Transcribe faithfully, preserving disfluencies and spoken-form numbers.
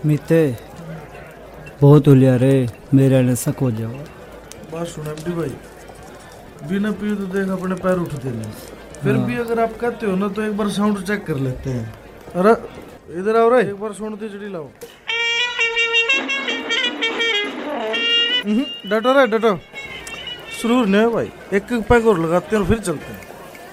मीते बहुत उलिया रे, मेरे ने शक हो जाओ। बात सुन एमडी भाई, बिना पिए तो देख अपने पैर उठते नहीं। फिर भी अगर आप कहते हो ना तो एक बार साउंड चेक कर लेते हैं। अरे इधर आओ रे, एक बार साउंड तेजड़ी लाओ। डटो रे डटो, सुरूर नहीं भाई, एक एक पैक और लगाते हैं और फिर चलते हैं।